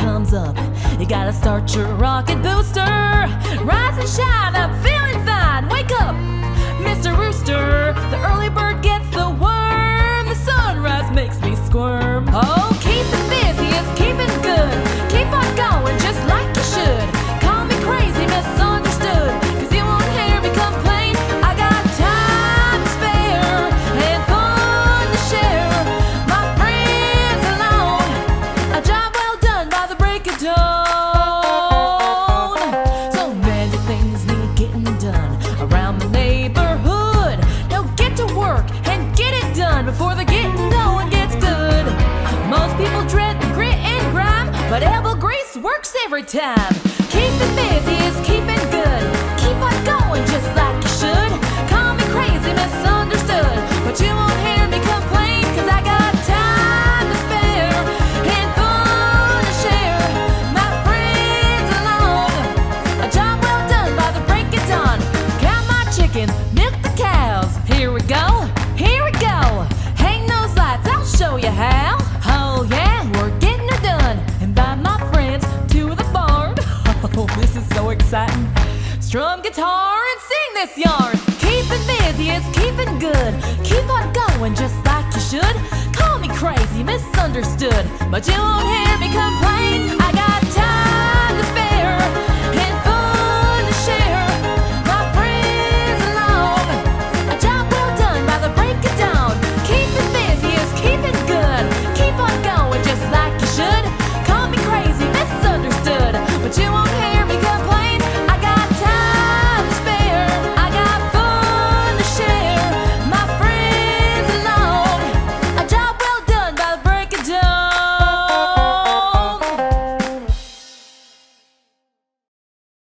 comes up, you gotta start your rocket booster. Rise and shine, I'm feeling fine. Wake up, Mr. Rooster. The early bird gets the worm. The sunrise makes me squirm. Oh, keeping busy is keeping good. Keep on going just like you should. Call me crazy, misunderstood, 'cause you won't hear me complain. I got time to spare and fun to share. My friends alone, a job well done by the break of dawn. So many things need getting done around the neighborhood. Now get to work and get it done before the getting going gets good. Most people dread the grit and grime, but elbow grease works every time. Keeping busy is keeping good. Keep on going just like you should. Call me crazy, misunderstood, but you won't hear me complain, 'cause I got time to spare and fun to share. My friends along, a job well done by the break of dawn. Count my chickens, milk the cows. Here we go, here we go. Hang those lights, I'll show you how. Oh yeah, we're getting it done. Invite my friends to the barn. Oh, this is so exciting. Strum guitar and sing this yarn. Keeping busy is keeping good. Keep on going just like you should. Call me crazy, misunderstood, but you won't hear me complain.